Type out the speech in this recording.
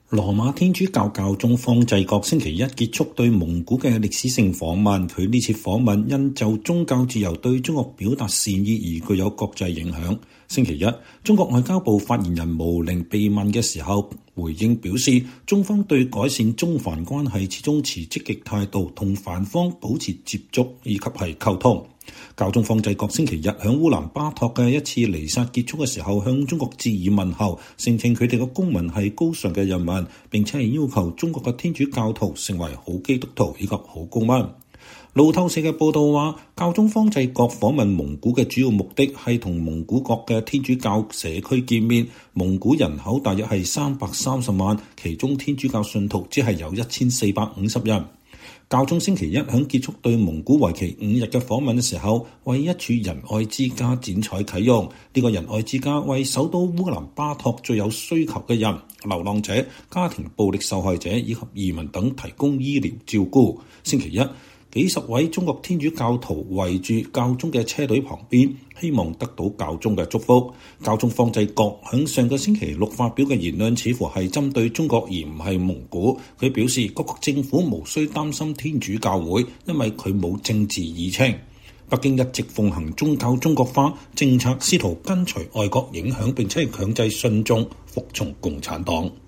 羅馬天主教教宗方濟各星期一結束對蒙古嘅歷史性訪問。佢呢次訪問因就宗教自由對中國表達善意而具有國際影響。星期一，中國外交部發言人毛寧被問嘅時候回應表示，中方對改善中梵關係始終持積極態度，同梵方保持接觸以及係溝通。教宗方濟各星期日響烏蘭巴托嘅一次彌撒結束嘅時候，向中國致以問候，聲稱佢哋嘅公民係高尚嘅人民，並且係要求中國嘅天主教徒成為好基督徒以及好公民。路透社嘅報道話，教宗方濟各訪問蒙古嘅主要目的係同蒙古國嘅天主教社區見面。蒙古人口大約係330萬，其中天主教信徒只係有1450人。教宗星期一響結束對蒙古為期5日嘅訪問嘅時候，為一處仁愛之家剪彩啟用。呢個仁愛之家為首都烏蘭巴托最有需求嘅人、流浪者、家庭暴力受害者以及移民等提供醫療照顧。星期一，幾十位中國天主教徒圍住教宗嘅車隊旁邊，希望得到教宗嘅祝福。教宗方濟各響上個星期六發表嘅言論似乎係針對中國而唔係蒙古。佢表示各國政府無需擔心天主教會，因為佢冇政治議程。北京一直奉行宗教中國化政策，試圖跟隨外國影響，並且強制信眾服從共產黨。